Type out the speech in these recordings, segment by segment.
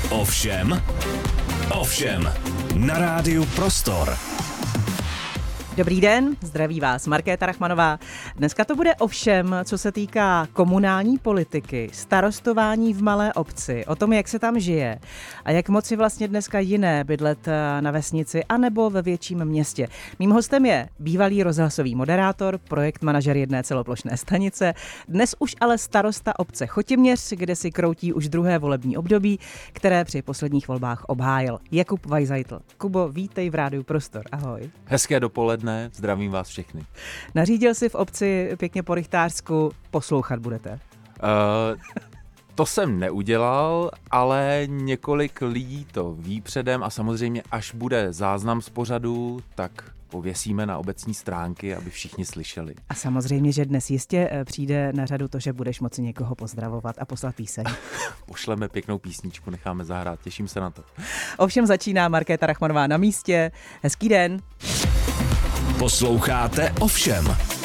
Ovšem, na rádiu Prostor. Dobrý den, zdraví vás Markéta Rachmanová. Dneska to bude ovšem, co se týká komunální politiky, starostování v malé obci, o tom, jak se tam žije a jak moc je vlastně dneska jiné bydlet na vesnici anebo ve větším městě. Mým hostem je bývalý rozhlasový moderátor, projekt manažer jedné celoplošné stanice, dnes už ale starosta obce Chotěměř, kde si kroutí už druhé volební období, které při posledních volbách obhájil. Jakub Weisseitl. Kubo, vítej v rádiu Prostor. Ahoj. Hezké dopoledne. Zdravím vás všechny. Nařídil si v obci pěkně po rychtářsku, poslouchat budete? To jsem neudělal, ale několik lidí to ví předem a samozřejmě až bude záznam z pořadu, tak pověsíme na obecní stránky, aby všichni slyšeli. A samozřejmě, že dnes jistě přijde na řadu to, že budeš moci někoho pozdravovat a poslat píseň. Pošleme pěknou písničku, necháme zahrát, těším se na to. Ovšem začíná Markéta Rachmanová na místě. Hezký den. Posloucháte Ovšem.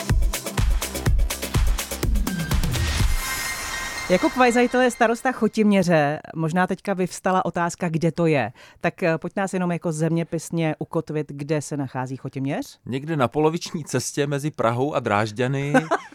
Jakub Weisseitl je starosta Chotěměře. Možná teďka vyvstala otázka, kde to je. Tak pojď nás jenom jako zeměpisně ukotvit, kde se nachází Chotěměř. Někde na poloviční cestě mezi Prahou a Drážďany,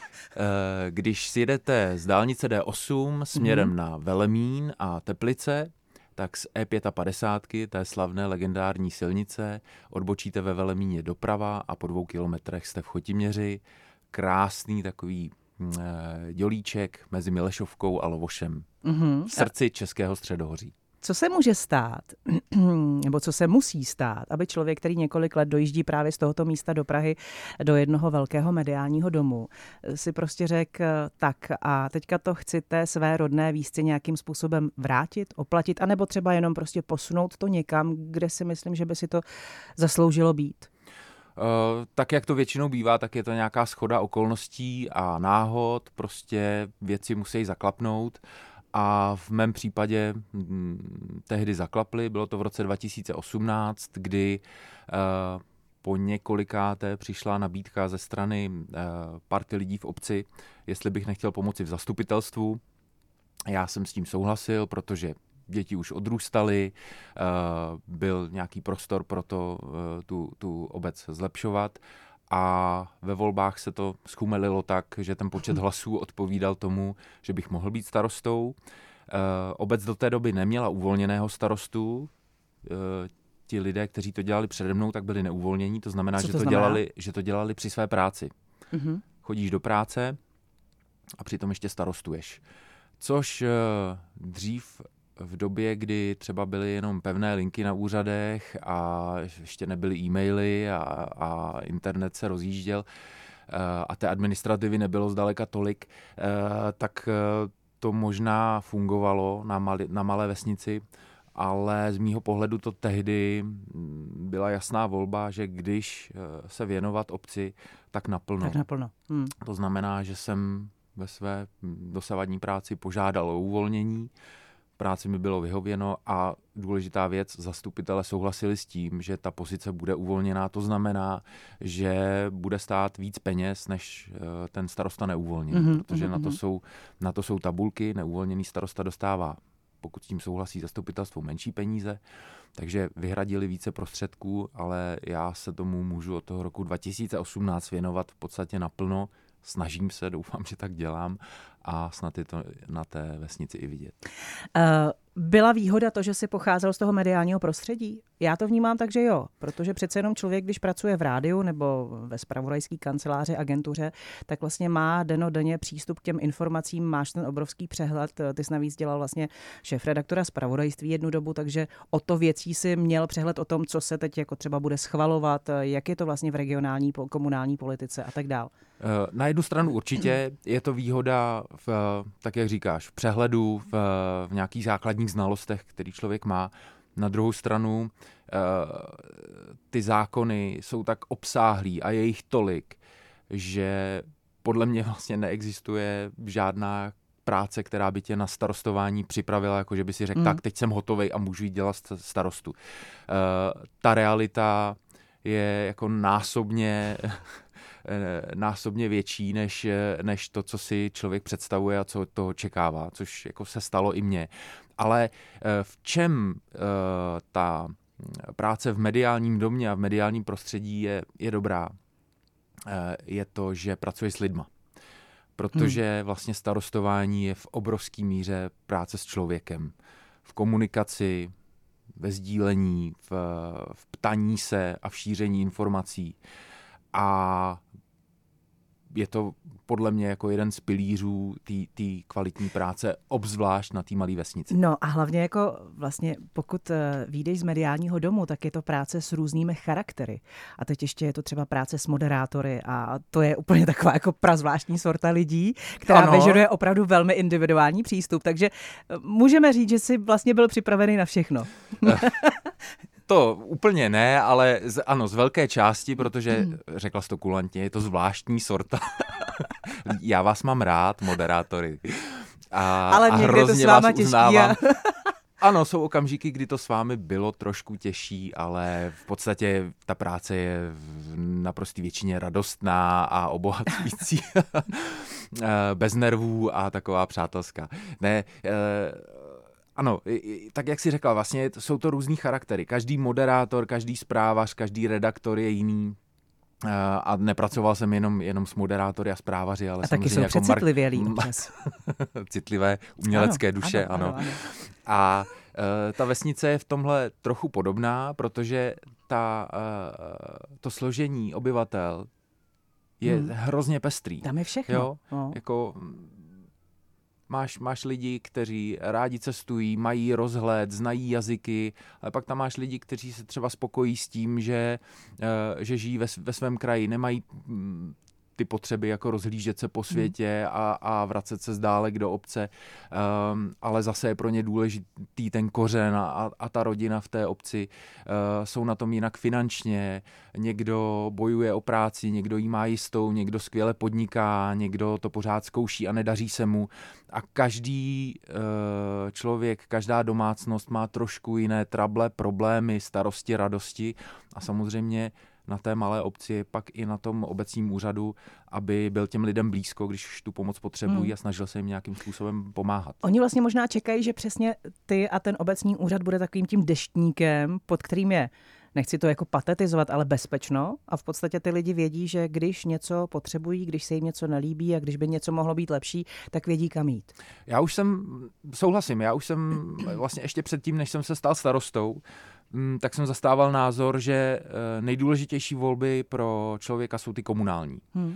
když si jedete z dálnice D8 směrem na Velemín a Teplice, tak z E55, té slavné legendární silnice, odbočíte ve Velemíně doprava a po 2 kilometrech jste v Chotěměři. Krásný takový dělíček mezi Milešovkou a Lovošem. V srdci Českého středohoří. Co se může stát, nebo co se musí stát, aby člověk, který několik let dojíždí právě z tohoto místa do Prahy do jednoho velkého mediálního domu, si prostě řekl tak a teďka to chci té své rodné vísci nějakým způsobem vrátit, oplatit, anebo třeba jenom prostě posunout to někam, kde si myslím, že by si to zasloužilo být? Tak jak to většinou bývá, tak je to nějaká shoda okolností a náhod, prostě věci musí zaklapnout. A v mém případě tehdy zaklaply, bylo to v roce 2018, kdy po několikáté přišla nabídka ze strany party lidí v obci, jestli bych nechtěl pomoci v zastupitelstvu. Já jsem s tím souhlasil, protože děti už odrůstaly, byl nějaký prostor pro to tu obec zlepšovat. A ve volbách se to zchumelilo tak, že ten počet hlasů odpovídal tomu, že bych mohl být starostou. Obec do té doby neměla uvolněného starostu. Ti lidé, kteří to dělali přede mnou, tak byli neuvolnění. To znamená, že to dělali při své práci. Chodíš do práce a přitom ještě starostuješ. Což dřív v době, kdy třeba byly jenom pevné linky na úřadech a ještě nebyly e-maily a internet se rozjížděl a té administrativy nebylo zdaleka tolik, tak to možná fungovalo na malé vesnici, ale z mýho pohledu to tehdy byla jasná volba, že když se věnovat obci, tak naplno. To znamená, že jsem ve své dosavadní práci požádal o uvolnění, práci mi bylo vyhověno a důležitá věc, zastupitelé souhlasili s tím, že ta pozice bude uvolněná, to znamená, že bude stát víc peněz, než ten starosta neuvolněný, protože na to jsou tabulky, neuvolněný starosta dostává, pokud s tím souhlasí zastupitelstvo, menší peníze, takže vyhradili více prostředků, ale já se tomu můžu od toho roku 2018 věnovat v podstatě naplno, snažím se, doufám, že tak dělám a snad je to na té vesnici i vidět. Byla výhoda to, že jsi pocházel z toho mediálního prostředí? Já to vnímám tak, že jo, protože přece jenom člověk, když pracuje v rádiu nebo ve zpravodajské kanceláři, agentuře, tak vlastně má dennodenně přístup k těm informacím, máš ten obrovský přehled. Ty jsi navíc dělal vlastně šéfredaktora zpravodajství jednu dobu, takže o to věcí si měl přehled o tom, co se teď jako třeba bude schvalovat, jak je to vlastně v regionální, komunální politice a tak dál. Na jednu stranu určitě je to výhoda, tak jak říkáš, v přehledu, v nějakých základních znalostech, který člověk má. Na druhou stranu ty zákony jsou tak obsáhlý a je jich tolik, že podle mě vlastně neexistuje žádná práce, která by tě na starostování připravila, jako že by si řekl, tak teď jsem hotovej a můžu jít dělat starostu. Ta realita je jako násobně větší, než to, co si člověk představuje a co od toho očekává, což jako se stalo i mně. Ale v čem ta práce v mediálním domě a v mediálním prostředí je dobrá, je to, že pracuje s lidma. Protože vlastně starostování je v obrovské míře práce s člověkem. V komunikaci, ve sdílení, v ptaní se a v šíření informací. A je to podle mě jako jeden z pilířů té kvalitní práce, obzvlášť na té malé vesnici. No a hlavně jako vlastně pokud vyjdeš z mediálního domu, tak je to práce s různými charaktery. A teď ještě je to třeba práce s moderátory a to je úplně taková jako prazvláštní sorta lidí, která vyžaduje opravdu velmi individuální přístup. Takže můžeme říct, že jsi vlastně byl připravený na všechno. To úplně ne, ale ano, z velké části, protože řekla jsi to kulantně, je to zvláštní sorta. Já vás mám rád, moderátory. Ale někdy to s váma těžký. Ano, jsou okamžiky, kdy to s vámi bylo trošku těžší, ale v podstatě ta práce je v naprosté většině radostná a obohacující. Bez nervů a taková přátelská. Ne, ano, tak jak jsi řekla, vlastně jsou to různý charaktery. Každý moderátor, každý zprávař, každý redaktor je jiný. A nepracoval jsem jenom s moderátory a zprávaři, ale a taky jsou jako přecitlivělí občas. Citlivé umělecké duše, ano. A ta vesnice je v tomhle trochu podobná, protože to složení obyvatel je hrozně pestrý. Tam je všechno. Jo? Jako máš lidi, kteří rádi cestují, mají rozhled, znají jazyky, ale pak tam máš lidi, kteří se třeba spokojí s tím, že žijí ve svém kraji, nemají ty potřeby jako rozhlížet se po světě a vracet se z dálek do obce, ale zase je pro ně důležitý ten kořen a ta rodina v té obci. Jsou na tom jinak finančně, někdo bojuje o práci, někdo jí má jistou, někdo skvěle podniká, někdo to pořád zkouší a nedaří se mu. A každý člověk, každá domácnost má trošku jiné trable, problémy, starosti, radosti a samozřejmě na té malé obci, pak i na tom obecním úřadu, aby byl těm lidem blízko, když tu pomoc potřebují a snažil se jim nějakým způsobem pomáhat. Oni vlastně možná čekají, že přesně ty a ten obecní úřad bude takovým tím deštníkem, pod kterým je, nechci to jako patetizovat, ale bezpečno a v podstatě ty lidi vědí, že když něco potřebují, když se jim něco nelíbí a když by něco mohlo být lepší, tak vědí, kam jít. Souhlasím, já už jsem vlastně ještě předtím, než jsem se stal starostou, tak jsem zastával názor, že nejdůležitější volby pro člověka jsou ty komunální.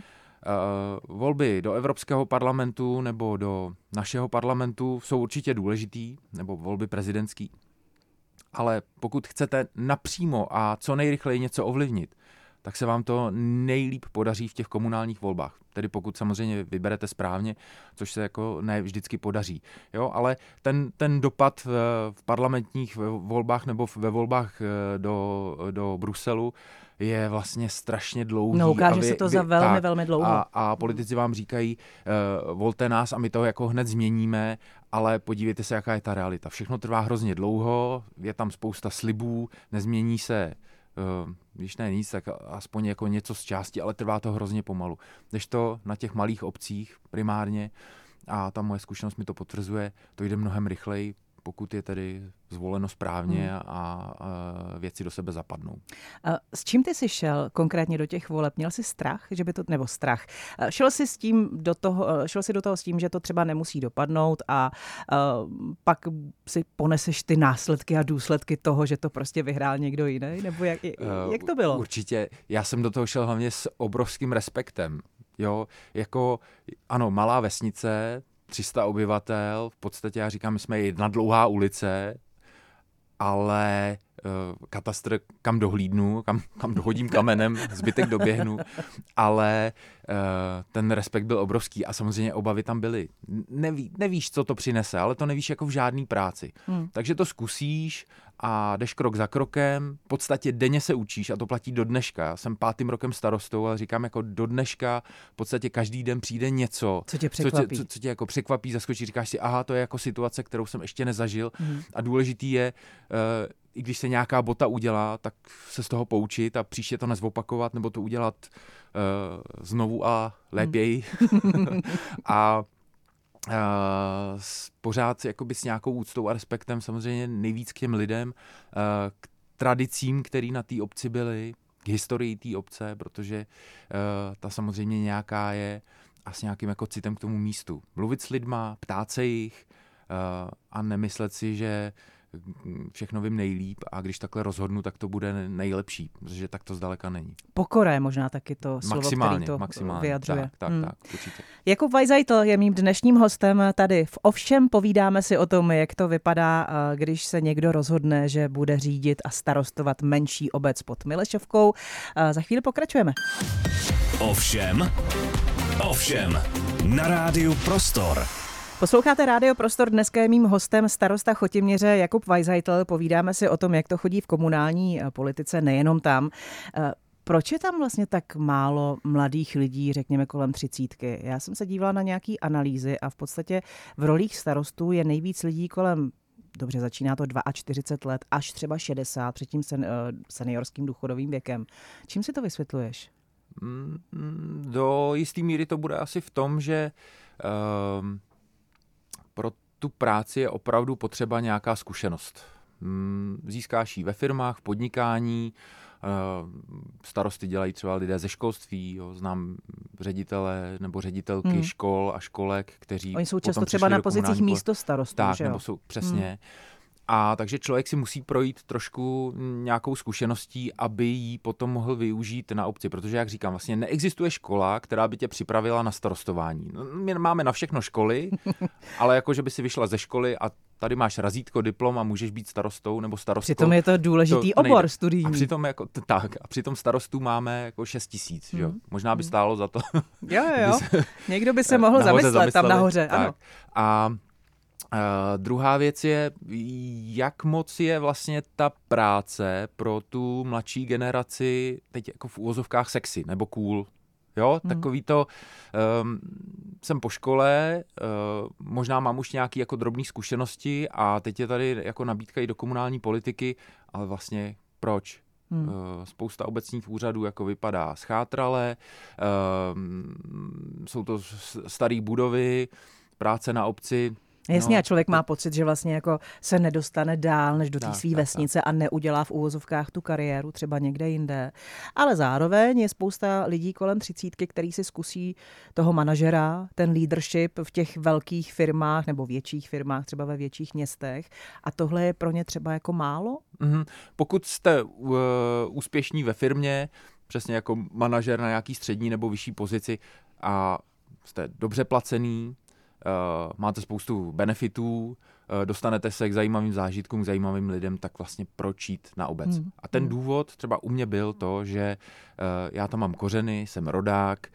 Volby do Evropského parlamentu nebo do našeho parlamentu jsou určitě důležitý, nebo volby prezidentský. Ale pokud chcete napřímo a co nejrychleji něco ovlivnit, tak se vám to nejlíp podaří v těch komunálních volbách. Tedy pokud samozřejmě vyberete správně, což se jako ne vždycky podaří. Jo, ale ten dopad v parlamentních volbách nebo ve volbách do Bruselu je vlastně strašně dlouhý. No, ukáže se to za velmi dlouho. A politici vám říkají, volte nás a my to jako hned změníme, ale podívejte se, jaká je ta realita. Všechno trvá hrozně dlouho, je tam spousta slibů, nezmění se když ne nic, tak aspoň jako něco z části, ale trvá to hrozně pomalu. Kdežto na těch malých obcích primárně, a ta moje zkušenost mi to potvrzuje, to jde mnohem rychleji, pokud je tedy zvoleno správně a věci do sebe zapadnou. S čím ty jsi šel konkrétně do těch voleb? Měl jsi strach, že by to, nebo strach? Šel jsi do toho s tím, že to třeba nemusí dopadnout a pak si poneseš ty následky a důsledky toho, že to prostě vyhrál někdo jiný? Nebo jak to bylo? Určitě. Já jsem do toho šel hlavně s obrovským respektem. Jo, jako ano, malá vesnice, 300 obyvatel, v podstatě já říkám, my jsme jedna dlouhá ulice, ale katastr, kam dohlídnu, kam dohodím kamenem, zbytek doběhnu, ale ten respekt byl obrovský a samozřejmě obavy tam byly. Nevíš, co to přinese, ale to nevíš jako v žádný práci. Takže to zkusíš a jdeš krok za krokem, v podstatě denně se učíš a to platí do dneška. Já jsem 5. rokem starostou a říkám jako do dneška v podstatě každý den přijde něco, co tě překvapí. Co tě jako překvapí, zaskočí, říkáš si, aha, to je jako situace, kterou jsem ještě nezažil a důležitý je, i když se nějaká bota udělá, tak se z toho poučit a příště to nezopakovat nebo to udělat znovu a lépeji. pořád jakoby s nějakou úctou a respektem samozřejmě nejvíc k těm lidem, k tradicím, které na té obci byly, k historii té obce, protože ta samozřejmě nějaká je a s nějakým jako citem k tomu místu. Mluvit s lidma, ptát se jich a nemyslet si, že všechno vím nejlíp a když takhle rozhodnu, tak to bude nejlepší, protože tak to zdaleka není. Pokora je možná taky to slovo, který to vyjadřuje. Tak, určitě. Jakub Weisseitl je mým dnešním hostem tady v Ovšem. Povídáme si o tom, jak to vypadá, když se někdo rozhodne, že bude řídit a starostovat menší obec pod Milešovkou. Za chvíli pokračujeme. Ovšem. Na rádiu Prostor. Posloucháte Rádio Prostor, dneska je mým hostem starosta Chotěměře Jakub Weisseitl. Povídáme si o tom, jak to chodí v komunální politice, nejenom tam. Proč je tam vlastně tak málo mladých lidí, řekněme kolem 30? Já jsem se dívala na nějaký analýzy a v podstatě v rolích starostů je nejvíc lidí kolem, dobře, začíná to 42 let, až třeba 60, před tím seniorským důchodovým věkem. Čím si to vysvětluješ? Do jisté míry to bude asi v tom, že pro tu práci je opravdu potřeba nějaká zkušenost. Získáš ji ve firmách, v podnikání, starosty dělají třeba lidé ze školství, jo, znám ředitele nebo ředitelky škol a školek, kteří oni jsou často třeba na pozicích místostarostů, tak, že jo? Nebo jsou přesně. A takže člověk si musí projít trošku nějakou zkušeností, aby ji potom mohl využít na obci, protože, jak říkám, vlastně neexistuje škola, která by tě připravila na starostování. My máme na všechno školy, ale jako, že by si vyšla ze školy a tady máš razítko, diplom a můžeš být starostou nebo starostkou. Přitom je to důležitý obor studijní. A přitom jako a přitom starostů máme jako 6 000, jo. Možná by stálo za to. Jo. Někdo by se mohl zamyslet tam nahoře, tak. Ano. A druhá věc je, jak moc je vlastně ta práce pro tu mladší generaci teď jako v úvozovkách sexy nebo cool. Jo, takový to, jsem po škole, možná mám už nějaké jako drobné zkušenosti a teď je tady jako nabídka i do komunální politiky, ale vlastně proč? Spousta obecních úřadů jako vypadá schátrale, jsou to staré budovy, práce na obci. Jasně, a člověk má pocit, že vlastně jako se nedostane dál než do té své vesnice a neudělá v úvozovkách tu kariéru třeba někde jinde. Ale zároveň je spousta lidí kolem 30, který si zkusí toho manažera, ten leadership v těch velkých firmách nebo větších firmách, třeba ve větších městech. A tohle je pro ně třeba jako málo? Pokud jste úspěšní ve firmě, přesně jako manažer na nějaký střední nebo vyšší pozici a jste dobře placený, máte spoustu benefitů, dostanete se k zajímavým zážitkům, k zajímavým lidem, tak vlastně proč jít na obec. A ten důvod třeba u mě byl to, že já tam mám kořeny, jsem rodák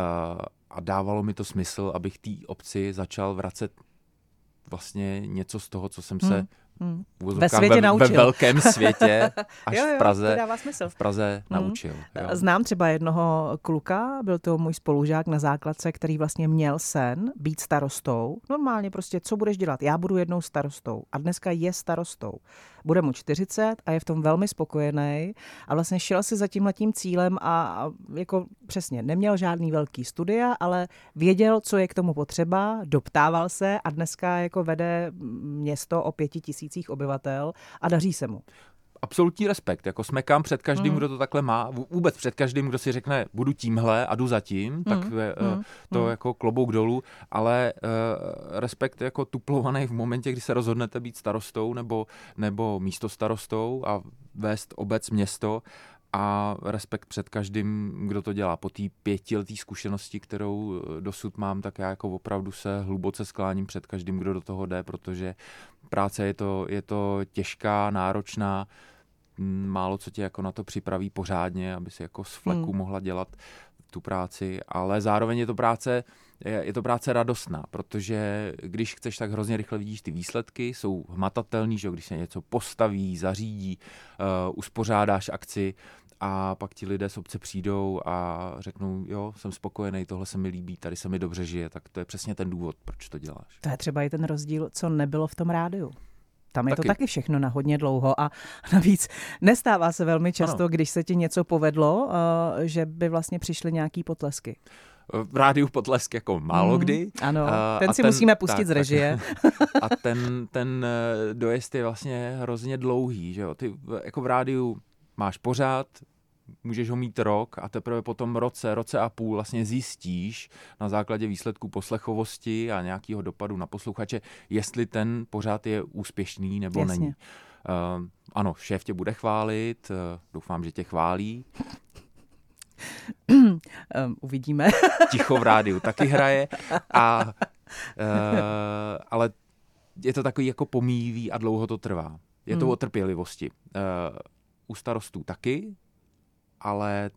a dávalo mi to smysl, abych té obci začal vracet vlastně něco z toho, co jsem se ve světě naučil. Ve velkém světě až v Praze naučil. Jo. Znám třeba jednoho kluka, byl to můj spolužák na základce, který vlastně měl sen být starostou. Normálně prostě, co budeš dělat? Já budu jednou starostou. A dneska je starostou. Bude mu 40 a je v tom velmi spokojený a vlastně šel si za tímhletím cílem a jako přesně neměl žádný velký studia, ale věděl, co je k tomu potřeba, doptával se a dneska jako vede město o 5 000 obyvatel a daří se mu. Absolutní respekt, jako smekám před každým, kdo to takhle má, vůbec před každým, kdo si řekne, budu tímhle a jdu za tím, tak to jako klobouk dolů, ale respekt jako tuplovaný v momentě, kdy se rozhodnete být starostou nebo místostarostou a vést obec, město, a respekt před každým, kdo to dělá. Po té 5leté zkušenosti, kterou dosud mám, tak já jako opravdu se hluboce skláním před každým, kdo do toho jde, protože práce je to těžká, náročná, málo co tě jako na to připraví pořádně, aby si jako z fleku mohla dělat tu práci, ale zároveň je to práce radostná, protože když chceš, tak hrozně rychle vidíš ty výsledky, jsou hmatatelný, že když se něco postaví, zařídí, uspořádáš akci a pak ti lidé z obce přijdou a řeknou, jo, jsem spokojený, tohle se mi líbí, tady se mi dobře žije, tak to je přesně ten důvod, proč to děláš. To je třeba i ten rozdíl, co nebylo v tom rádiu. Tam je to taky všechno na hodně dlouho a navíc nestává se velmi často, když se ti něco povedlo, že by vlastně přišly nějaký potlesky. v rádiu Potlesk jako málo kdy. Ano, ten si musíme pustit z režie. A ten dojezd je vlastně hrozně dlouhý, že jo. Ty jako v rádiu máš pořád, můžeš ho mít rok a teprve potom roce a půl vlastně zjistíš na základě výsledků poslechovosti a nějakého dopadu na posluchače, jestli ten pořád je úspěšný nebo není. Ano, šéf tě bude chválit, doufám, že tě chválí. Uvidíme. Ticho v rádiu taky hraje, ale je to takový jako pomíjivý a dlouho to trvá. Je to o trpělivosti. U starostů taky, ale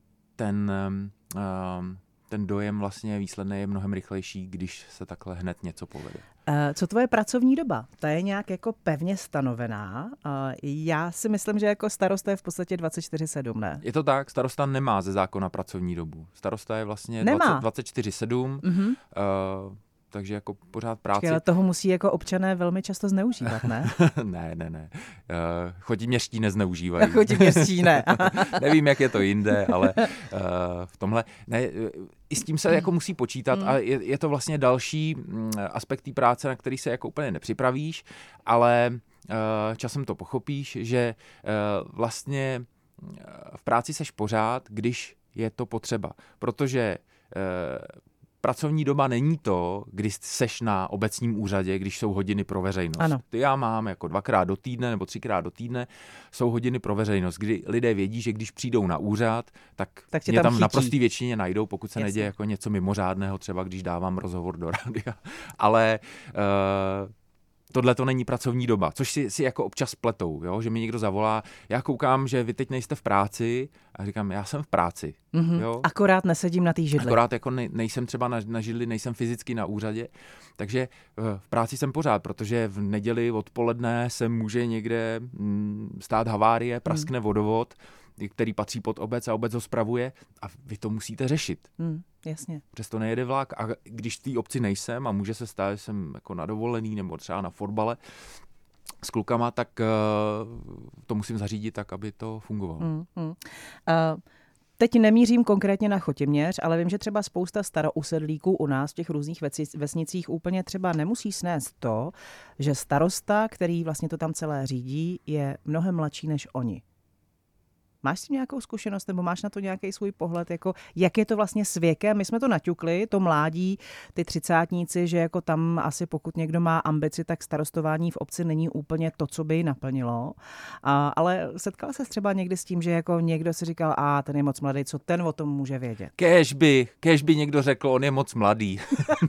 ten dojem vlastně výsledný je mnohem rychlejší, když se takhle hned něco povede. Co tvoje pracovní doba? Ta je nějak jako pevně stanovená. Já si myslím, že jako starosta je v podstatě 24/7, ne? Je to tak, starosta nemá ze zákona pracovní dobu. Starosta je vlastně 24/7, takže jako pořád práci. Ale toho musí jako občané velmi často zneužívat, ne? Ne. Chotiměřští nezneužívají. Chotiměřští ne. Nevím, jak je to jinde, ale v tomhle... Ne, i s tím se jako musí počítat a je to vlastně další aspekt té práce, na který se jako úplně nepřipravíš, ale časem to pochopíš, že vlastně v práci seš pořád, když je to potřeba. Protože pracovní doba není to, když seš na obecním úřadě, když jsou hodiny pro veřejnost. Ano. Ty já mám jako 2x do týdne nebo 3x do týdne, jsou hodiny pro veřejnost, kdy lidé vědí, že když přijdou na úřad, tak mě tam naprostý většině najdou, pokud se neděje jako něco mimořádného, třeba když dávám rozhovor do rádia. Ale tohle to není pracovní doba, což si jako občas pletou, jo? Že mi někdo zavolá, já koukám, že vy teď nejste v práci a říkám, já jsem v práci. Jo? Akorát nesedím na té židli. Akorát jako nejsem třeba na židli, nejsem fyzicky na úřadě, takže v práci jsem pořád, protože v neděli odpoledne se může někde stát havárie, praskne vodovod, který patří pod obec a obec ho spravuje a vy to musíte řešit. Jasně. Přesto nejede vlak a když v té obci nejsem a může se stát, že jsem jako na dovolený nebo třeba na fotbale s klukama, tak to musím zařídit tak, aby to fungovalo. Teď nemířím konkrétně na Chotěměř, ale vím, že třeba spousta starousedlíků u nás v těch různých vesnicích úplně třeba nemusí snést to, že starosta, který vlastně to tam celé řídí, je mnohem mladší než oni. Máš s tím nějakou zkušenost nebo máš na to nějaký svůj pohled, jako jak je to vlastně s věkem? My jsme to naťukli, to mládí, ty třicátníci, že jako tam asi pokud někdo má ambici, tak starostování v obci není úplně to, co by ji naplnilo. Ale setkala se třeba někdy s tím, že jako někdo si říkal, ten je moc mladý, co ten o tom může vědět? Kéž by někdo řekl, on je moc mladý.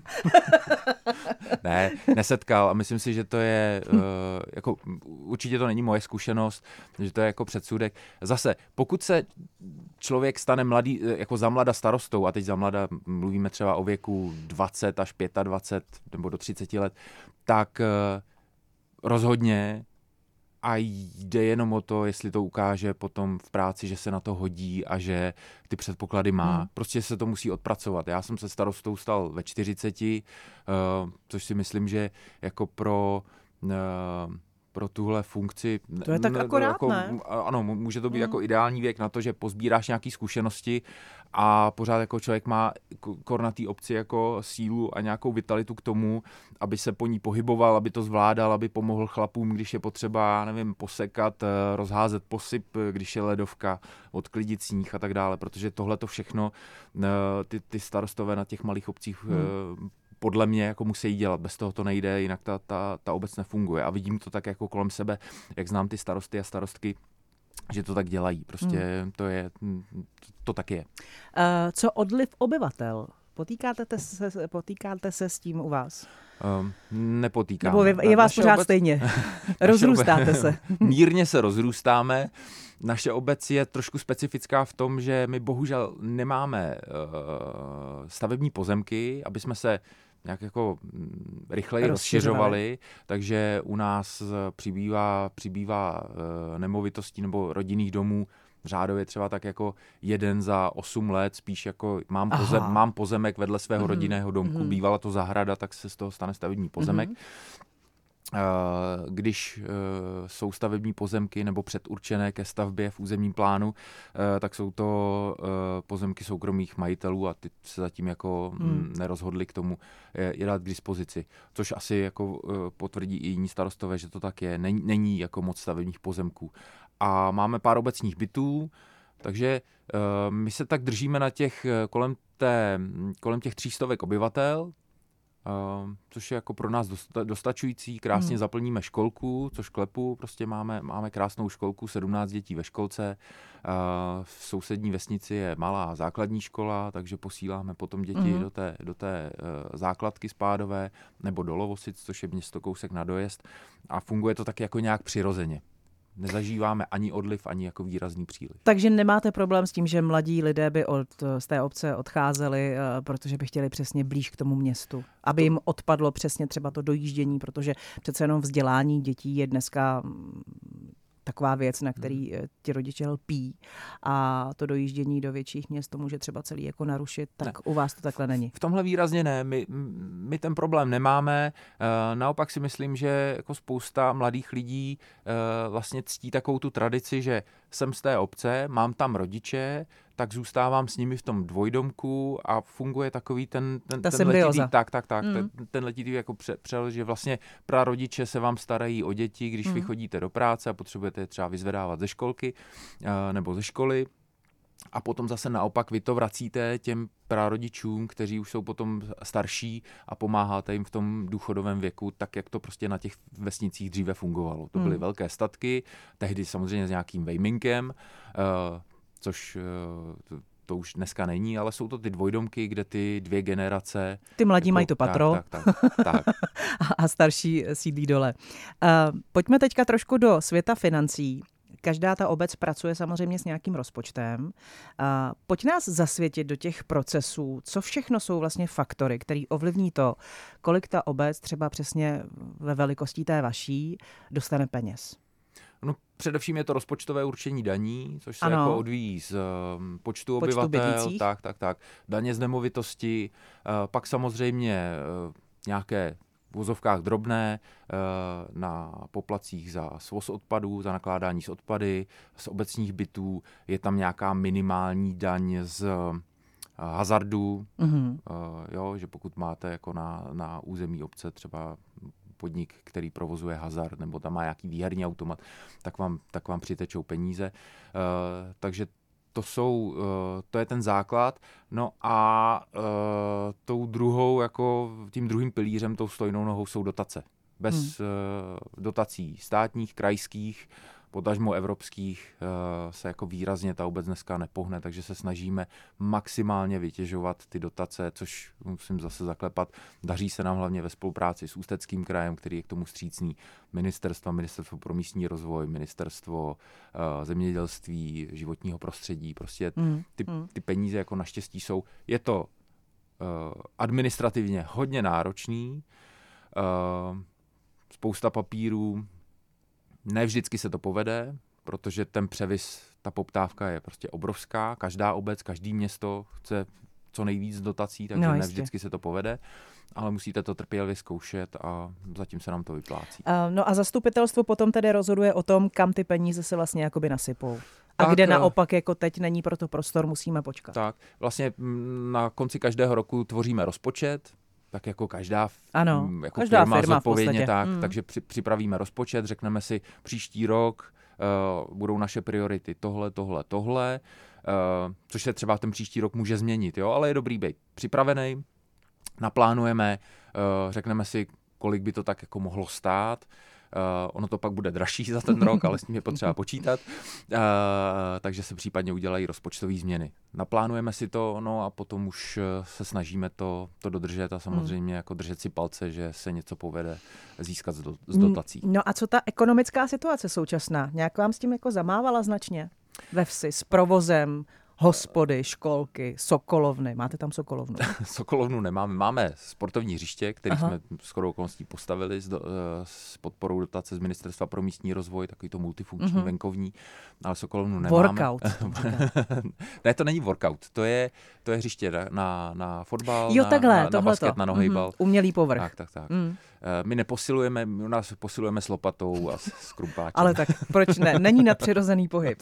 Ne, nesetkal a myslím si, že to je, jako určitě to není moje zkušenost, že to je jako předsudek. Zase, pokud se člověk stane mladý, jako za mlada starostou, a teď za mlada mluvíme třeba o věku 20 až 25 nebo do 30 let, tak rozhodně a jde jenom o to, jestli to ukáže potom v práci, že se na to hodí a že ty předpoklady má. Prostě se to musí odpracovat. Já jsem se starostou stal ve 40, což si myslím, že jako pro tuhle funkci... To je tak akorát, jako, ne? Ano, může to být jako ideální věk na to, že pozbíráš nějaké zkušenosti a pořád jako člověk má na té obci jako sílu a nějakou vitalitu k tomu, aby se po ní pohyboval, aby to zvládal, aby pomohl chlapům, když je potřeba, nevím, posekat, rozházet posyp, když je ledovka, odklidit sníh a tak dále, protože tohle to všechno ty starostové na těch malých obcích podle mě jako musí dělat, bez toho to nejde, jinak ta obec nefunguje. A vidím to tak jako kolem sebe, jak znám ty starosty a starostky, že to tak dělají. Prostě to tak je. Co odliv obyvatel? Potýkáte se s tím u vás? Nepotýkáme. Nebo je vás pořád stejně? Rozrůstáte se. Mírně se rozrůstáme. Naše obec je trošku specifická v tom, že my bohužel nemáme stavební pozemky, aby jsme se nějak jako rychleji rozšiřovali, takže u nás přibývá nemovitostí nebo rodinných domů řádově třeba tak jako 1 za 8 let, spíš jako mám pozemek vedle svého rodinného domku, bývala to zahrada, tak se z toho stane stavební pozemek. Když jsou stavební pozemky nebo předurčené ke stavbě v územním plánu, tak jsou to pozemky soukromých majitelů a ty se zatím jako nerozhodli k tomu je dát k dispozici. Což asi jako potvrdí i jiní starostové, že to tak je. Není jako moc stavebních pozemků. A máme pár obecních bytů, takže my se tak držíme na těch kolem těch 300 obyvatel, což je jako pro nás dostačující. Krásně zaplníme školku, což klepu, prostě máme krásnou školku, 17 dětí ve školce. V sousední vesnici je malá základní škola, takže posíláme potom děti do té základky spádové nebo do Lovosic, což je město kousek na dojezd, a funguje to tak jako nějak přirozeně. Nezažíváme ani odliv, ani jako výrazný příliv. Takže nemáte problém s tím, že mladí lidé by z té obce odcházeli, protože by chtěli přesně blíž k tomu městu? Aby jim odpadlo přesně třeba to dojíždění, protože přece jenom vzdělání dětí je dneska taková věc, na který ti rodiče lpí, a to dojíždění do větších měst to může třeba celý jako narušit, tak ne. U vás to takhle není. V tomhle výrazně ne, my ten problém nemáme, naopak si myslím, že jako spousta mladých lidí vlastně ctí takovou tu tradici, že jsem z té obce, mám tam rodiče, tak zůstávám s nimi v tom dvojdomku a funguje takový ten letitý, ten letitý jako přelez, že vlastně prarodiče se vám starají o děti, když vy chodíte do práce a potřebujete je třeba vyzvedávat ze školky nebo ze školy. A potom zase naopak vy to vracíte těm prarodičům, kteří už jsou potom starší, a pomáháte jim v tom důchodovém věku, tak jak to prostě na těch vesnicích dříve fungovalo. To byly velké statky, tehdy samozřejmě s nějakým vejminkem, což to už dneska není, ale jsou to ty dvojdomky, kde ty dvě generace... Ty mladí mají to patro tak. A starší sídlí dole. Pojďme teďka trošku do světa financí. Každá ta obec pracuje samozřejmě s nějakým rozpočtem. Pojď nás zasvětit do těch procesů. Co všechno jsou vlastně faktory, které ovlivní to, kolik ta obec třeba přesně ve velikosti té vaší dostane peněz? No, především je to rozpočtové určení daní, což se jako odvíjí z počtu obyvatel, tak, daně z nemovitosti, pak samozřejmě nějaké v vozovkách drobné na poplatcích za svoz odpadů, za nakládání s odpady, z obecních bytů, je tam nějaká minimální daň z hazardu, že pokud máte jako na území obce třeba podnik, který provozuje hazard, nebo tam má nějaký výherní automat, tak vám přitečou peníze. Takže to je ten základ. No a tím druhým pilířem, tou stojnou nohou jsou dotace. Bez dotací státních, krajských, potažmo evropských se jako výrazně ta obec dneska nepohne, takže se snažíme maximálně vytěžovat ty dotace, což musím zase zaklepat. Daří se nám hlavně ve spolupráci s Ústeckým krajem, který je k tomu vstřícný, Ministerstvo pro místní rozvoj, Ministerstvo zemědělství, životního prostředí. Prostě ty peníze jako naštěstí jsou. Je to administrativně hodně náročný, spousta papírů, ne vždycky se to povede, protože ten převis, ta poptávka je prostě obrovská. Každá obec, každý město chce co nejvíc dotací, takže ne vždycky se to povede, ale musíte to trpělivě zkoušet a zatím se nám to vyplácí. No a zastupitelstvo potom tedy rozhoduje o tom, kam ty peníze se vlastně jakoby nasypou. A tak, kde naopak jako teď není pro to prostor, musíme počkat. Tak, vlastně na konci každého roku tvoříme rozpočet, tak jako každá firma zodpovědně tak, takže připravíme rozpočet, řekneme si příští rok budou naše priority tohle, což se třeba ten příští rok může změnit, jo, ale je dobrý být připravený, naplánujeme, řekneme si, kolik by to tak jako mohlo stát. Ono to pak bude dražší za ten rok, ale s tím je potřeba počítat, takže se případně udělají rozpočtové změny. Naplánujeme si to, no a potom už se snažíme to dodržet a samozřejmě jako držet si palce, že se něco povede získat z dotací. No a co ta ekonomická situace současná? Nějak vám s tím jako zamávala značně ve vsi, s provozem, hospody, školky, sokolovny. Máte tam sokolovnu? Sokolovnu nemáme. Máme sportovní hřiště, které jsme shodou okolností postavili s podporou dotace z Ministerstva pro místní rozvoj, takový to multifunkční venkovní, ale sokolovnu nemáme. Workout. Ne, to není workout, to je hřiště na fotbal, jo, takhle, na basket, na nohejbal. Umělý povrch. Tak. My neposilujeme, u nás posilujeme s lopatou a s krumpáčem. Ale tak proč ne? Není nadpřirozený pohyb.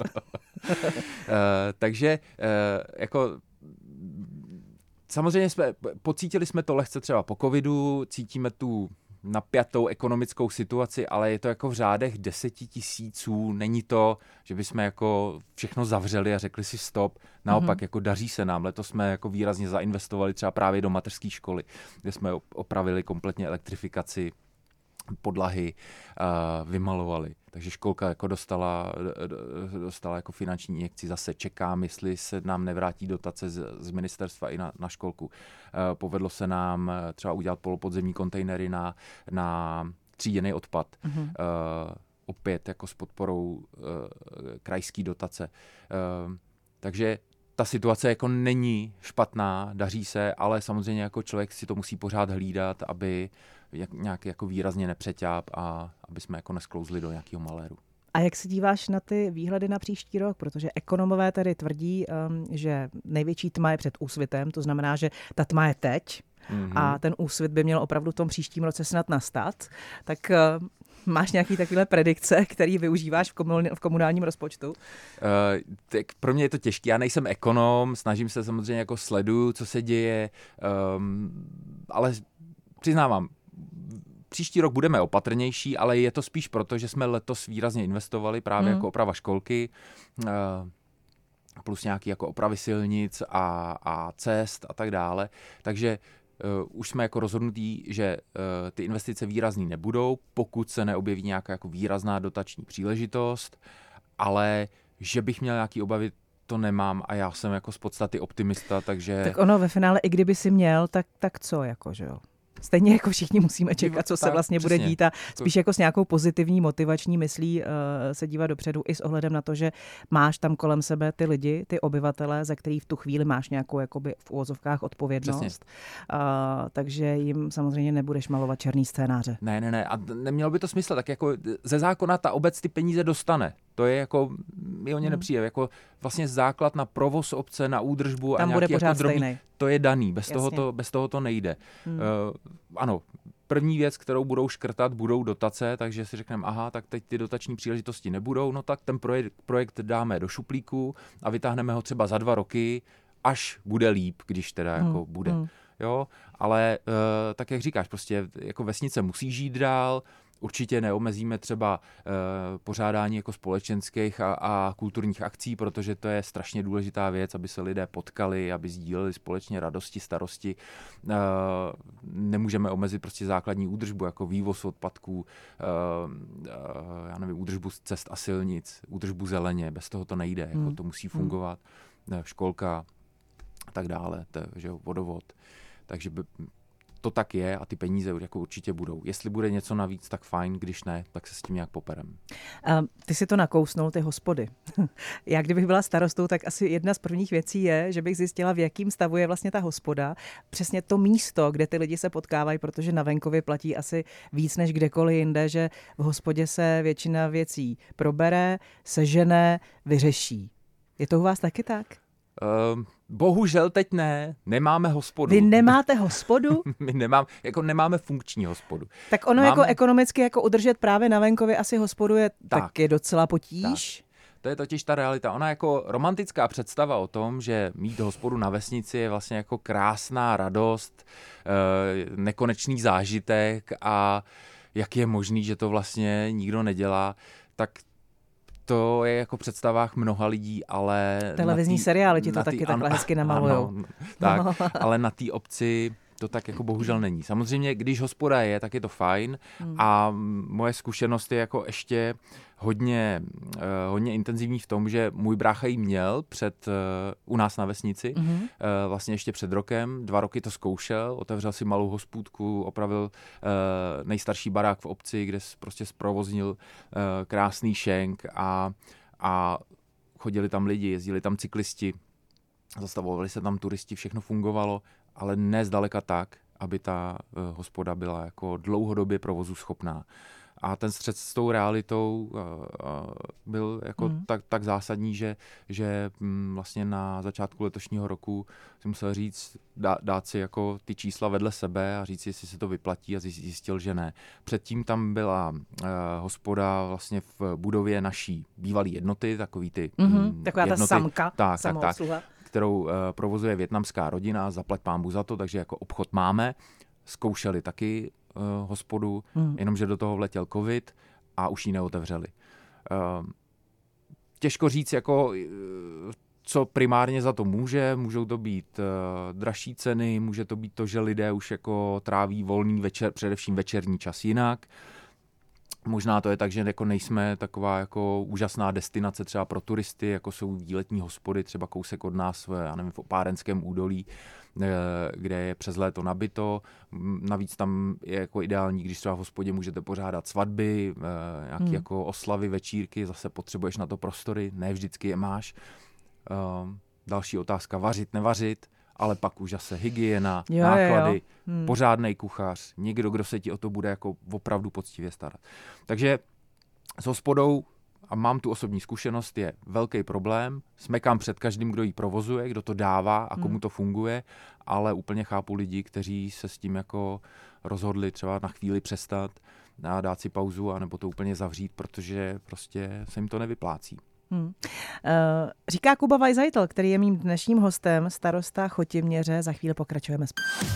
Takže jako samozřejmě pocítili jsme to lehce třeba po covidu, cítíme tu napjatou ekonomickou situaci, ale je to jako v řádech 10 000, není to, že bychom jako všechno zavřeli a řekli si stop, naopak jako daří se nám, letos jsme jako výrazně zainvestovali třeba právě do mateřské školy, kde jsme opravili kompletně elektrifikaci podlahy, vymalovali. Takže školka jako dostala jako finanční injekci, zase čekám, jestli se nám nevrátí dotace z ministerstva i na školku. Povedlo se nám třeba udělat polopodzemní kontejnery na tříděný odpad. Opět jako s podporou krajské dotace. Takže ta situace jako není špatná, daří se, ale samozřejmě jako člověk si to musí pořád hlídat, aby nějak jako výrazně nepřeťáp a aby jsme jako nesklouzli do nějakého maléru. A jak se díváš na ty výhledy na příští rok? Protože ekonomové tedy tvrdí, že největší tma je před úsvitem, to znamená, že ta tma je teď a ten úsvit by měl opravdu v tom příštím roce snad nastat. Tak máš nějaké takové predikce, které využíváš v komunálním rozpočtu? Tak pro mě je to těžké. Já nejsem ekonom, snažím se samozřejmě jako sleduju, co se děje, ale přiznávám, příští rok budeme opatrnější, ale je to spíš proto, že jsme letos výrazně investovali právě jako oprava školky, plus nějaký jako opravy silnic a cest a tak dále. Takže už jsme jako rozhodnutí, že ty investice výrazný nebudou, pokud se neobjeví nějaká jako výrazná dotační příležitost, ale že bych měl nějaký obavy, to nemám a já jsem jako z podstaty optimista, takže... Tak ono ve finále, i kdyby si měl, tak co, jako, že jo? Stejně jako všichni musíme čekat, co se vlastně bude dít a spíš jako s nějakou pozitivní motivační myslí se dívat dopředu i s ohledem na to, že máš tam kolem sebe ty lidi, ty obyvatele, za který v tu chvíli máš nějakou jakoby v uvozovkách odpovědnost. Takže jim samozřejmě nebudeš malovat černý scénáře. Ne. A nemělo by to smysl, tak jako ze zákona ta obec ty peníze dostane. To je jako, mi o ně nepřijde, jako vlastně základ na provoz obce, na údržbu tam a nějaký bude jako drobný, stejnej. To je daný, bez toho to nejde. Ano, první věc, kterou budou škrtat, budou dotace, takže si řekneme, aha, tak teď ty dotační příležitosti nebudou, no tak ten projekt dáme do šuplíku a vytáhneme ho třeba za 2 roky, až bude líp, když teda jako bude. Jo, ale tak jak říkáš, prostě jako vesnice musí žít dál. Určitě neomezíme třeba pořádání jako společenských a kulturních akcí, protože to je strašně důležitá věc, aby se lidé potkali, aby sdíleli společně radosti, starosti. Nemůžeme omezit prostě základní údržbu, jako vývoz odpadků, já nevím, údržbu cest a silnic, údržbu zeleně, bez toho to nejde, jako to musí fungovat. Školka a tak dále, že vodovod. Takže to tak je a ty peníze jako určitě budou. Jestli bude něco navíc, tak fajn, když ne, tak se s tím nějak poperem. Ty si to nakousnul, ty hospody. Já kdybych byla starostou, tak asi jedna z prvních věcí je, že bych zjistila, v jakém stavu je vlastně ta hospoda. Přesně to místo, kde ty lidi se potkávají, protože na venkově platí asi víc než kdekoliv jinde, že v hospodě se většina věcí probere, sežene, vyřeší. Je to u vás taky tak? Bohužel teď nemáme hospodu. Vy nemáte hospodu? My nemáme funkční hospodu. Tak ono jako ekonomicky jako udržet právě na venkově asi hospodu je taky docela potíž. Tak. To je totiž ta realita. Ona jako romantická představa o tom, že mít hospodu na vesnici je vlastně jako krásná radost, nekonečný zážitek a jak je možný, že to vlastně nikdo nedělá, tak to je jako v představách mnoha lidí, ale... Televizní seriály ti to taky takhle hezky namalujou. Tak, ale na té obci to tak jako bohužel není. Samozřejmě, když hospoda je, tak je to fajn a moje zkušenost je jako ještě hodně intenzivní v tom, že můj brácha ji měl u nás na vesnici, vlastně ještě před rokem, 2 roky to zkoušel, otevřel si malou hospůdku, opravil nejstarší barák v obci, kde prostě zprovoznil krásný šenk a chodili tam lidi, jezdili tam cyklisti zastavovali se tam turisti, všechno fungovalo, ale ne zdaleka tak, aby ta hospoda byla jako dlouhodobě provozu schopná. A ten střet s tou realitou byl jako tak zásadní, že vlastně na začátku letošního roku jsem musel říct, dát si jako ty čísla vedle sebe a říct, jestli se to vyplatí, a zjistil, že ne. Předtím tam byla hospoda vlastně v budově naší bývalé jednoty, takový ty taková jednoty, ta samka, tak, kterou provozuje vietnamská rodina, zaplať pánbůh za to, takže jako obchod máme. Zkoušeli taky hospodu, jenomže do toho vletěl covid a už ji neotevřeli. Těžko říct, jako, co primárně za to můžou to být dražší ceny, může to být to, že lidé už jako tráví volný večer, především večerní čas jinak. Možná to je tak, že jako nejsme taková jako úžasná destinace třeba pro turisty, jako jsou výletní hospody, třeba kousek od nás v Opárenském údolí, kde je přes léto nabito. Navíc tam je jako ideální, když třeba v hospodě můžete pořádat svatby, nějaké jako oslavy, večírky, zase potřebuješ na to prostory, ne vždycky je máš. Další otázka, vařit, nevařit, ale pak už zase hygiena, náklady, pořádnej kuchař, někdo, kdo se ti o to bude jako opravdu poctivě starat. Takže s hospodou, a mám tu osobní zkušenost, je velký problém. Smekám před každým, kdo ji provozuje, kdo to dává a komu to funguje, ale úplně chápu lidi, kteří se s tím jako rozhodli třeba na chvíli přestat a dát si pauzu, anebo to úplně zavřít, protože prostě se jim to nevyplácí. Říká Kuba Weiseitel, který je mým dnešním hostem, starosta Chotěměře. Za chvíli pokračujeme.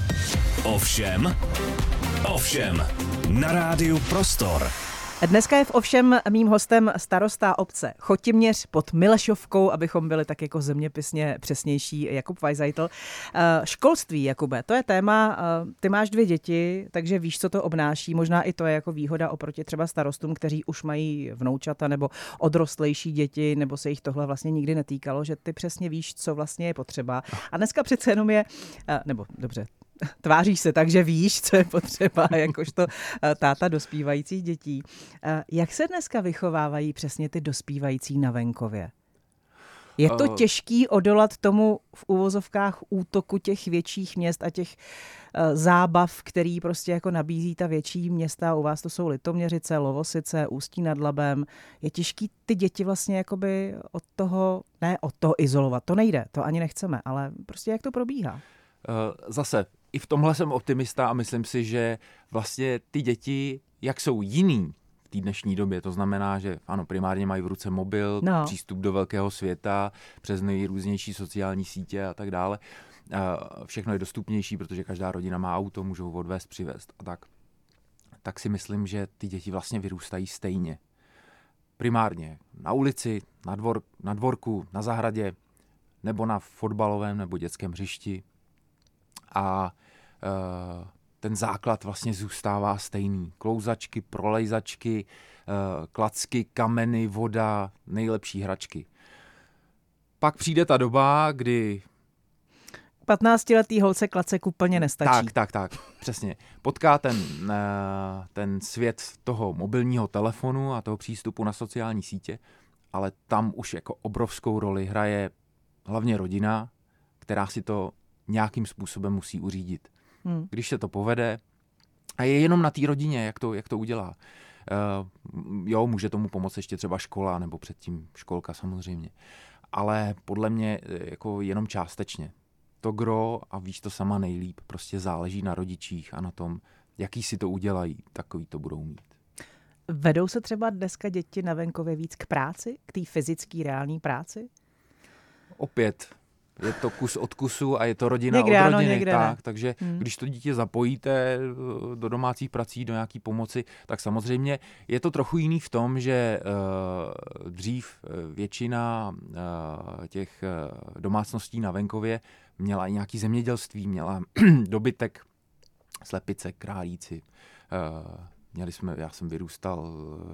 Ovšem, na rádiu Prostor. Dneska je v Ovšem mým hostem starosta obce Chotěměř pod Milešovkou, abychom byli tak jako zeměpisně přesnější, Jakub Weiseitel. Školství, Jakube, to je téma, ty máš 2 děti, takže víš, co to obnáší. Možná i to je jako výhoda oproti třeba starostům, kteří už mají vnoučata nebo odrostlejší děti, nebo se jich tohle vlastně nikdy netýkalo, že ty přesně víš, co vlastně je potřeba. A dneska přece jenom je, nebo dobře, tváříš se tak, že víš, co je potřeba, jakožto táta dospívajících dětí. Jak se dneska vychovávají přesně ty dospívající na venkově? Je to těžký odolat tomu v uvozovkách útoku těch větších měst a těch zábav, který prostě jako nabízí ta větší města? U vás to jsou Litoměřice, Lovosice, Ústí nad Labem. Je těžký ty děti vlastně jakoby od toho izolovat. To nejde, to ani nechceme, ale prostě jak to probíhá? Zase, i v tomhle jsem optimista a myslím si, že vlastně ty děti, jak jsou jiný v té dnešní době, to znamená, že ano, primárně mají v ruce mobil, přístup do velkého světa, přes nejrůznější sociální sítě a tak dále. Všechno je dostupnější, protože každá rodina má auto, můžou odvést, přivést a tak si myslím, že ty děti vlastně vyrůstají stejně. Primárně na ulici, na dvorku, na zahradě, nebo na fotbalovém nebo dětském hřišti. A ten základ vlastně zůstává stejný. Klouzačky, prolejzačky, klacky, kameny, voda, nejlepší hračky. Pak přijde ta doba, kdy 15letý holce klacek úplně nestačí. Tak, přesně. Potká ten svět toho mobilního telefonu a toho přístupu na sociální sítě, ale tam už jako obrovskou roli hraje hlavně rodina, která si to nějakým způsobem musí uřídit. Když se to povede, a je jenom na té rodině, jak to udělá. Může tomu pomoct ještě třeba škola, nebo předtím školka samozřejmě. Ale podle mě jako jenom částečně. To gro, a víš to sama nejlíp, prostě záleží na rodičích a na tom, jaký si to udělají, takový to budou mít. Vedou se třeba dneska děti na venkově víc k práci, k té fyzické, reální práci? Opět. Je to kus od kusu a je to rodina někde od rodiny. Někde takže když to dítě zapojíte do domácích prací, do nějaký pomoci, tak samozřejmě je to trochu jiný v tom, že dřív většina těch domácností na venkově měla i nějaký zemědělství, měla dobytek, slepice, králíci. Já jsem vyrůstal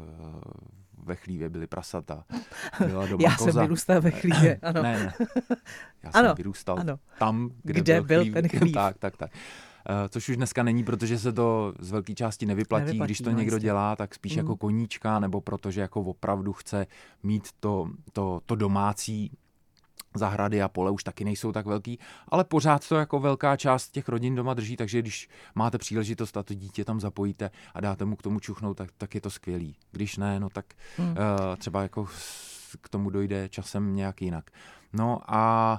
ve chlívě, byly prasata. Byla doma Já koza. jsem vyrůstal ve chlívě, ano. Ne. Já jsem vyrůstal tam, kde byl ten chlív. Tak. Což už dneska není, protože se to z velké části nevyplatí. Když to někdo dělá, tak spíš jako koníčka, nebo protože jako opravdu chce mít to domácí zahrady a pole už taky nejsou tak velký, ale pořád to jako velká část těch rodin doma drží, takže když máte příležitost a to dítě tam zapojíte a dáte mu k tomu čuchnout, tak je to skvělý. Když ne, no tak třeba jako k tomu dojde časem nějak jinak. No a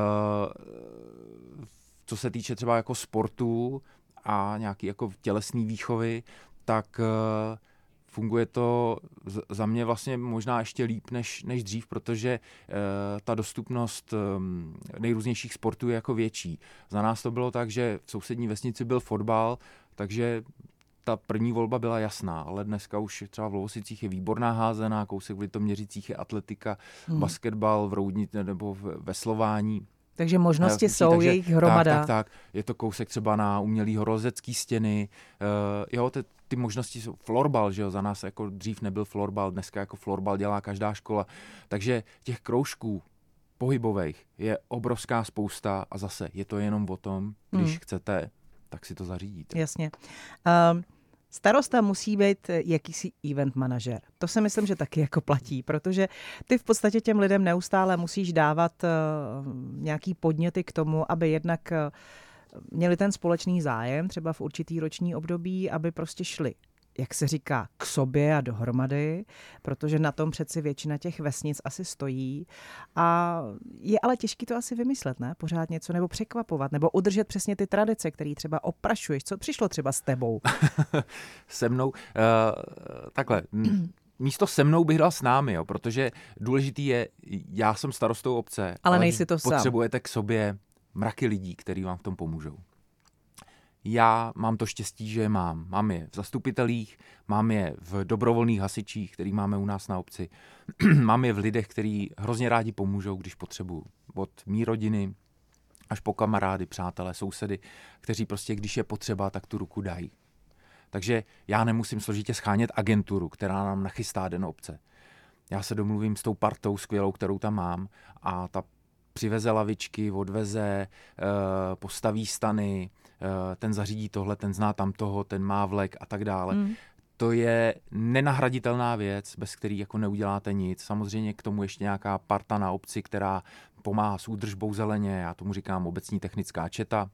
co se týče třeba jako sportu a nějaký jako tělesný výchovy, tak funguje to za mě vlastně možná ještě líp než dřív, protože ta dostupnost nejrůznějších sportů je jako větší. Za nás to bylo tak, že v sousední vesnici byl fotbal, takže ta první volba byla jasná, ale dneska už třeba v Lovosicích je výborná házená, kousek v Litoměřicích je atletika, basketbal v Roudni nebo v veslování. Takže možnosti jsou, jejich hromada. Tak. Je to kousek třeba na umělý horolezecký stěny. Ty možnosti jsou. Florbal, že jo, za nás jako dřív nebyl florbal, dneska jako florbal dělá každá škola. Takže těch kroužků pohybových je obrovská spousta a zase je to jenom o tom, když chcete, tak si to zařídíte. Jasně. Starosta musí být jakýsi event manažer. To si myslím, že taky jako platí, protože ty v podstatě těm lidem neustále musíš dávat nějaký podněty k tomu, aby jednak měli ten společný zájem, třeba v určitý roční období, aby prostě šli, jak se říká, k sobě a dohromady, protože na tom přeci většina těch vesnic asi stojí. A je ale těžký to asi vymyslet, ne? Pořád něco, nebo překvapovat, nebo udržet přesně ty tradice, které třeba oprašuješ. Co přišlo třeba s tebou? Se mnou? Takhle. Místo se mnou bych dal s námi, jo, protože důležitý je, já jsem starostou obce, ale nejsi to sám. Potřebujete k sobě mraky lidí, kteří vám v tom pomůžou. Já mám to štěstí, že je mám. Mám je v zastupitelích, mám je v dobrovolných hasičích, který máme u nás na obci. Mám je v lidech, kteří hrozně rádi pomůžou, když potřebuju. Od mý rodiny až po kamarády, přátelé, sousedy, kteří prostě, když je potřeba, tak tu ruku dají. Takže já nemusím složitě schánět agenturu, která nám nachystá den obce. Já se domluvím s tou partou skvělou, kterou tam mám a ta přiveze lavičky, odveze, postaví stany, ten zařídí tohle, ten zná tam toho, ten má vlek a tak dále. To je nenahraditelná věc, bez který jako neuděláte nic. Samozřejmě k tomu ještě nějaká parta na obci, která pomáhá s údržbou zeleně, já tomu říkám obecní technická četa.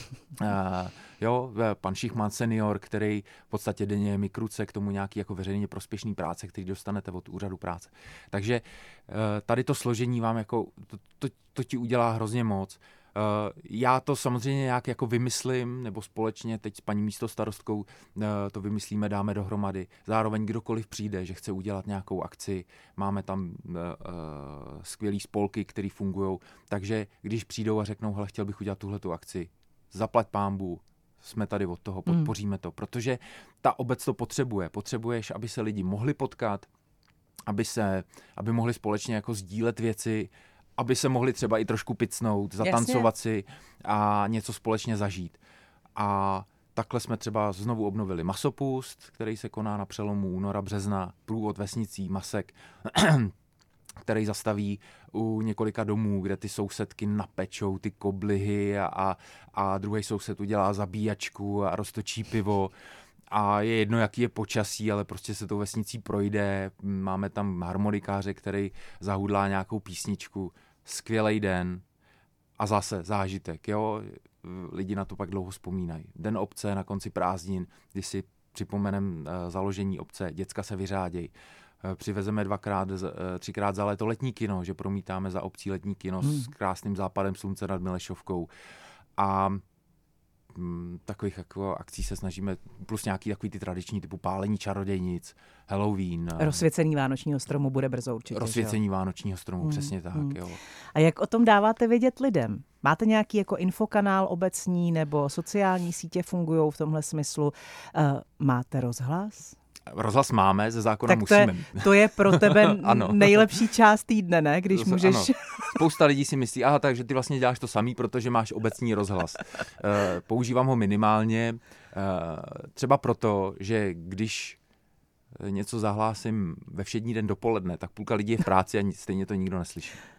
Pan Šichman senior, který v podstatě denně je mi k ruce, k tomu nějaký jako veřejně prospěšný práce, který dostanete od úřadu práce. Takže tady to složení vám jako, to ti udělá hrozně moc. Já to samozřejmě nějak jako vymyslím, nebo společně teď s paní místostarostkou to vymyslíme, dáme dohromady. Zároveň kdokoliv přijde, že chce udělat nějakou akci, máme tam skvělý spolky, které fungují, takže když přijdou a řeknou, hele, chtěl bych udělat tuhletu akci, zaplať pánbůh, jsme tady od toho, podpoříme to, protože ta obec to potřebuje. Potřebuješ, aby se lidi mohli potkat, aby mohli společně jako sdílet věci, aby se mohli třeba i trošku picnout, zatancovat si a něco společně zažít. A takhle jsme třeba znovu obnovili Masopust, který se koná na přelomu února, března, průvod vesnicí, masek, který zastaví u několika domů, kde ty sousedky napečou ty koblihy a druhý soused udělá zabíjačku a roztočí pivo. A je jedno, jaký je počasí, ale prostě se tou vesnicí projde. Máme tam harmonikáře, který zahudlá nějakou písničku. Skvělej den a zase zážitek. Jo? Lidi na to pak dlouho vzpomínají. Den obce na konci prázdnin, když si připomenem založení obce, děcka se vyřádějí. Přivezeme 2x, 3x za léto letní kino, že promítáme za obcí letní kino s krásným západem slunce nad Milešovkou. A takových jako akcí se snažíme, plus nějaký takový ty tradiční typu pálení čarodějnic, Halloween. Rozsvěcení vánočního stromu bude brzo určitě. Rozsvěcení vánočního stromu, přesně tak. Jo. A jak o tom dáváte vědět lidem? Máte nějaký jako infokanál obecní nebo sociální sítě fungují v tomhle smyslu? Máte rozhlas? Rozhlas máme, ze zákona musíme. To je pro tebe nejlepší část týdne, ne? Když můžeš... Ano. Spousta lidí si myslí, takže ty vlastně děláš to samý, protože máš obecní rozhlas. Používám ho minimálně, třeba proto, že když něco zahlásím ve všední den dopoledne, tak půlka lidí je v práci a stejně to nikdo neslyší.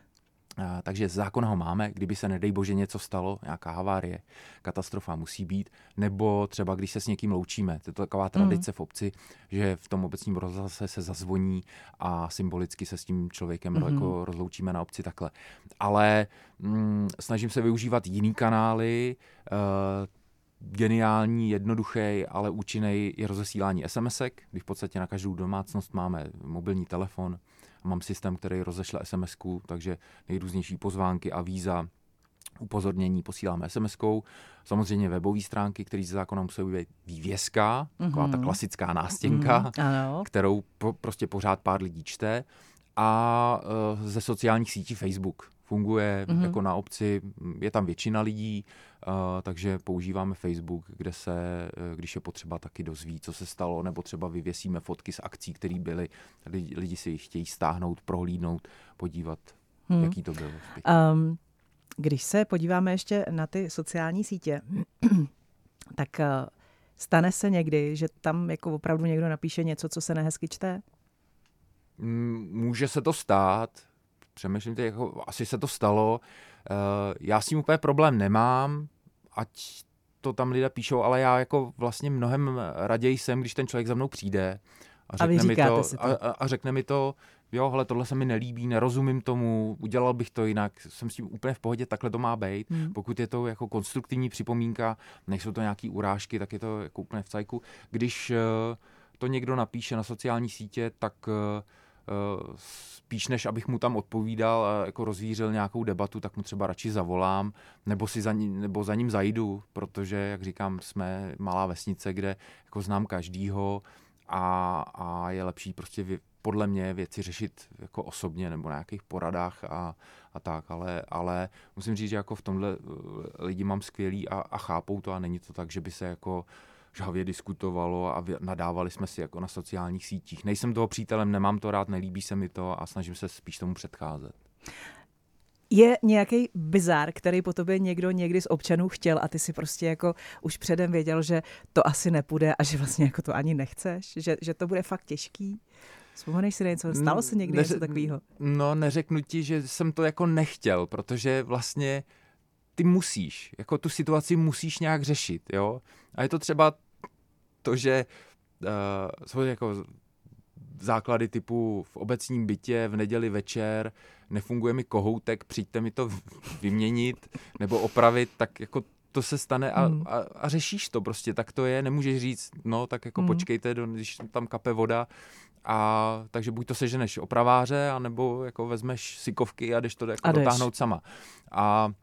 Takže z zákona ho máme, kdyby se nedej bože něco stalo, nějaká havárie, katastrofa musí být, nebo třeba když se s někým loučíme. To je taková tradice v obci, že v tom obecním rozhlase se zazvoní a symbolicky se s tím člověkem jako rozloučíme na obci takhle. Ale snažím se využívat jiný kanály, geniální, jednoduchý, ale účinný je rozesílání SMSek, kdy v podstatě na každou domácnost máme mobilní telefon. Mám systém, který rozešle SMS-ku, takže nejrůznější pozvánky, avíza, upozornění posíláme SMS-kou. Samozřejmě webové stránky, které ze zákona musí být vývězka, taková ta klasická nástěnka, kterou prostě pořád pár lidí čte. A ze sociálních sítí Facebook funguje jako na obci, je tam většina lidí, takže používáme Facebook, kde se, když je potřeba, taky dozví, co se stalo, nebo třeba vyvěsíme fotky z akcí, které byly. Lidi si chtějí stáhnout, prohlídnout, podívat, jaký to bylo. Když se podíváme ještě na ty sociální sítě, tak stane se někdy, že tam jako opravdu někdo napíše něco, co se nehezky čte? Může se to stát. Přemýšlím, jako asi se to stalo. Já s tím úplně problém nemám, ať to tam lidé píšou, ale já jako vlastně mnohem raději jsem, když ten člověk za mnou přijde a řekne mi to, jo, hele, tohle se mi nelíbí, nerozumím tomu, udělal bych to jinak, jsem s tím úplně v pohodě, takhle to má být. Pokud je to jako konstruktivní připomínka, nejsou to nějaký urážky, tak je to jako úplně v cajku. Když to někdo napíše na sociální sítě, tak spíš než abych mu tam odpovídal a jako rozvířil nějakou debatu, tak mu třeba radši zavolám, nebo za ním zajdu, protože, jak říkám, jsme malá vesnice, kde jako znám každýho a je lepší prostě podle mě věci řešit jako osobně nebo na nějakých poradách a tak, ale musím říct, že jako v tomhle lidi mám skvělý a chápou to a není to tak, že by se jako žhavě diskutovalo a nadávali jsme si jako na sociálních sítích. Nejsem toho přítelem, nemám to rád, nelíbí se mi to a snažím se spíš tomu předcházet. Je nějaký bizár, který po tobě někdo někdy z občanů chtěl a ty si prostě jako už předem věděl, že to asi nepůjde a že vlastně jako to ani nechceš? Že to bude fakt těžký? Vzpomeneš si na něco? Stalo se někdy něco takového? No, neřeknu ti, že jsem to jako nechtěl, protože vlastně ty musíš, jako tu situaci musíš nějak řešit, jo? A je to třeba to, že jsou jako základy typu v obecním bytě v neděli večer nefunguje mi kohoutek, přijďte mi to vyměnit nebo opravit, tak jako to se stane a řešíš to prostě, tak to je, nemůžeš říct, no tak jako počkejte, když tam kape voda, a takže buď to seženeš opraváře, anebo jako vezmeš sikovky a jdeš to jako dotáhnout sama. A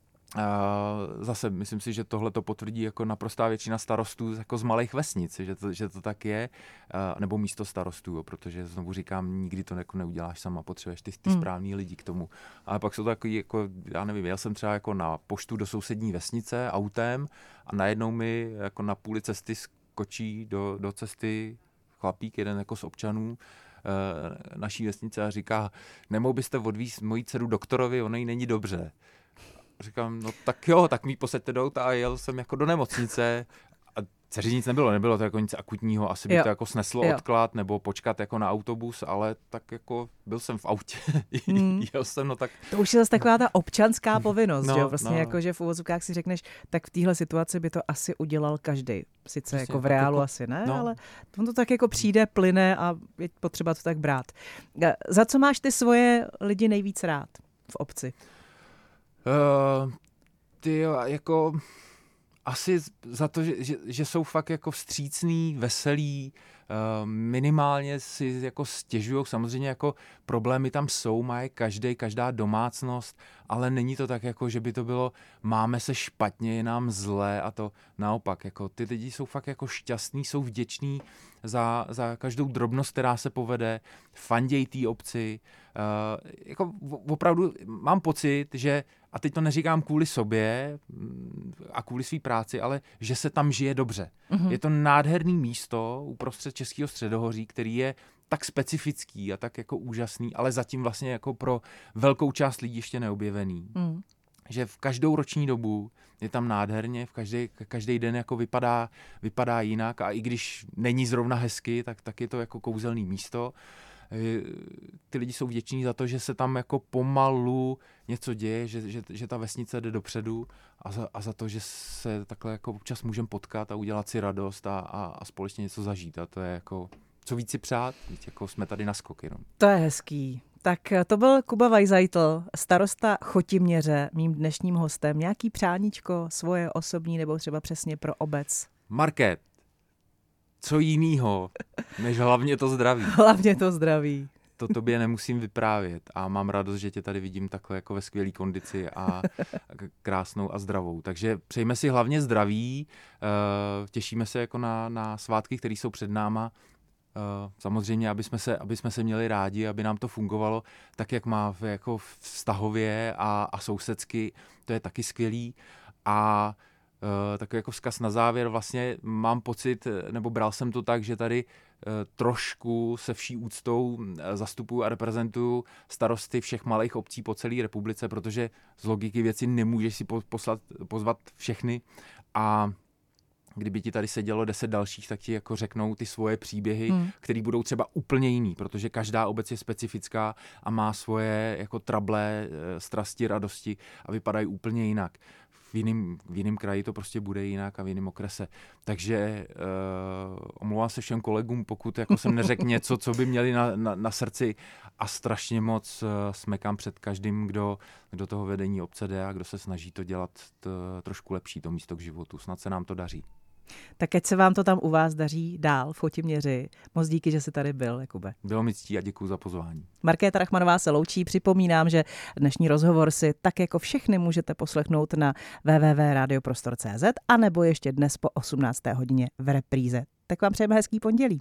zase myslím si, že tohle to potvrdí jako naprostá většina starostů jako z malých vesnic, že to tak je, nebo místo starostů, protože znovu říkám, nikdy to jako neuděláš sama, potřebuješ ty správný lidi k tomu. Ale pak jsou to takový, jako, já nevím, jel jsem třeba jako na poštu do sousední vesnice autem a najednou mi jako na půli cesty skočí do cesty chlapík, jeden jako z občanů naší vesnice a říká, nemohl byste odvízt moji dceru doktorovi, ono jí není dobře. Říkám, no tak jo, tak mi posaďte do auta a jel jsem jako do nemocnice a dceři nic nebylo to jako nic akutního, asi by to jako sneslo odklad nebo počkat jako na autobus, ale tak jako byl jsem v autě, jel jsem, no tak. To už je zase taková ta občanská povinnost, že jo, vlastně jako, že v uvozovkách si řekneš, tak v téhle situaci by to asi udělal každý. Sice přesně, jako v reálu jako, asi ne, ale on to tak jako přijde, plyne a je potřeba to tak brát. Za co máš ty svoje lidi nejvíc rád v obci? Jako asi za to, že jsou fakt jako vstřícný, veselí, minimálně si jako stěžujou, samozřejmě jako problémy tam jsou, má je každá domácnost, ale není to tak jako, že by to bylo máme se špatně, je nám zlé a to naopak, jako ty lidi jsou fakt jako šťastní, jsou vděční za každou drobnost, která se povede, fandějí té obci, jako opravdu mám pocit, že a teď to neříkám kvůli sobě a kvůli své práci, ale že se tam žije dobře. Je to nádherný místo uprostřed Českého středohoří, který je tak specifický a tak jako úžasný, ale zatím vlastně jako pro velkou část lidí ještě neobjevený. Že v každou roční dobu je tam nádherně, každý den jako vypadá jinak a i když není zrovna hezky, tak je to jako kouzelný místo. ty lidi jsou vděční za to, že se tam jako pomalu něco děje, že ta vesnice jde dopředu a za to, že se takhle jako občas můžeme potkat a udělat si radost a společně něco zažít. A to je jako, co víc si přát, víc jako jsme tady na skok jenom. To je hezký. Tak to byl Kuba Weisseitl, starosta Chotiměře, mým dnešním hostem. Nějaký přáníčko svoje osobní nebo třeba přesně pro obec? Market, co jinýho, než hlavně to zdraví. Hlavně to zdraví. To tobě nemusím vyprávět a mám radost, že tě tady vidím takhle jako ve skvělé kondici a krásnou a zdravou. Takže přejme si hlavně zdraví, těšíme se jako na svátky, které jsou před náma. Samozřejmě, aby jsme se měli rádi, aby nám to fungovalo tak, jak má jako vztahově a sousedsky, to je taky skvělý. A takový jako vzkaz na závěr, vlastně mám pocit, nebo bral jsem to tak, že tady trošku se vší úctou zastupuju a reprezentuju starosty všech malých obcí po celé republice, protože z logiky věci nemůžeš si pozvat všechny a kdyby ti tady sedělo 10 dalších, tak ti jako řeknou ty svoje příběhy, které budou třeba úplně jiný, protože každá obec je specifická a má svoje jako trable, strasti, radosti a vypadají úplně jinak. V jiném kraji to prostě bude jinak a v jiném okrese. Takže omlouvám se všem kolegům, pokud jako jsem neřekl něco, co by měli na srdci a strašně moc smekám před každým, kdo do toho vedení obce jde a kdo se snaží to dělat trošku lepší, to místo k životu. Snad se nám to daří. Tak ať se vám to tam u vás daří dál v Chotiměři. Moc díky, že jsi tady byl, Jakube. Bylo mi ctí a děkuji za pozvání. Markéta Rachmanová se loučí. Připomínám, že dnešní rozhovor si tak jako všechny můžete poslechnout na www.radioprostor.cz a nebo ještě dnes po 18. hodině v repríze. Tak vám přejeme hezký pondělí.